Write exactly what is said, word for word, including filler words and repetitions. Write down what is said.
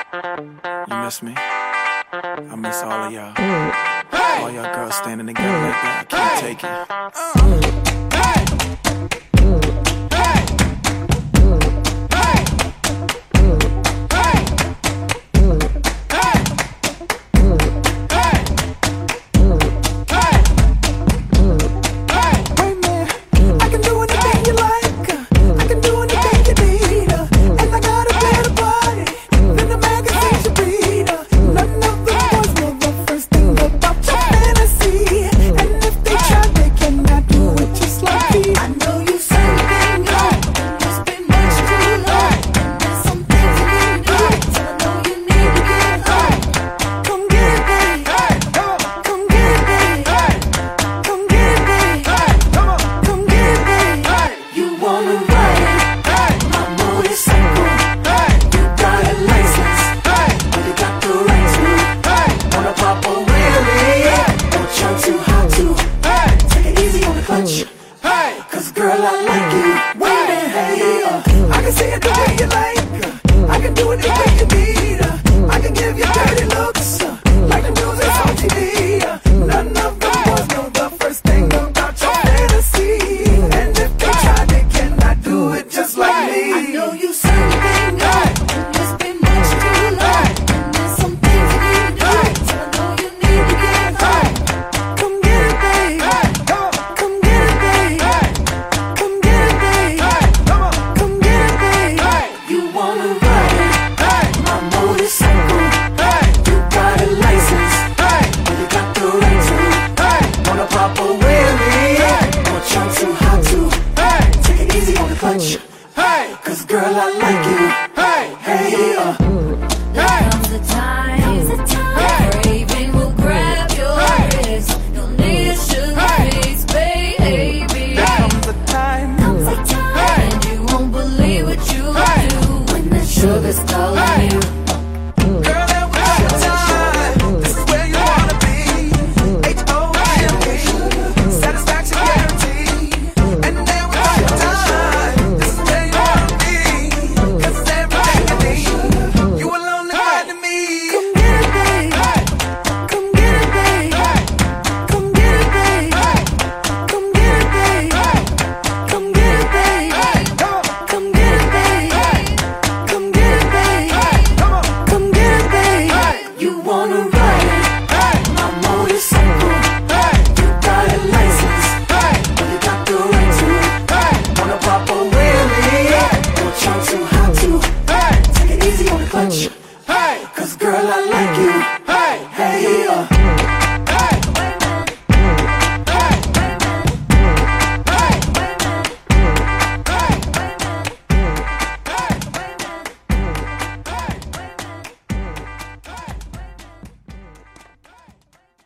You miss me? I miss all of y'all. All y'all girls standing together like that. I can't take it. Cause girl, I like you. Wait a hey, uh, I can see it the way you like. Uh, I can do it the way you need. Uh, I can give you dirty looks, uh, like the music's on T V. Uh, none of the boys know the first thing about your fantasy. And if they try, they cannot do it just like me. I know you something good. It's been much too long. And there's some things you need to do. So I know you need to get home. Come get it, babe. Come get it, babe. Come get it, babe. Come get it, babe. You wanna ride my motorcycle? You got a license, you got the right to. Wanna pop a wheelie? Or jump too hot to? Take it easy on the clutch. Cause girl, I like you. Hey, uh. There comes a time, the craving will grab your wrist. You'll need a sugar face, baby. There comes a time, And you won't believe what you do when the sugar's calling you. girl, that was your time. This is where you wanna be. H O M E, satisfaction guaranteed. And now it's your time. This is where you wanna be. Cause it's everything you need. You alone and right to me. Come get it, babe. Come get it, babe. Come get it, babe. Come get it, babe. Come get it, babe. Come get it, babe. Come get it, babe. Come get it, babe. You wanna ride my motorcycle? You got a license, you got the right to. Wanna pop a wheelie? Or jump too hot to? Take it easy on the clutch. Cause girl, I like you. Hey, uh.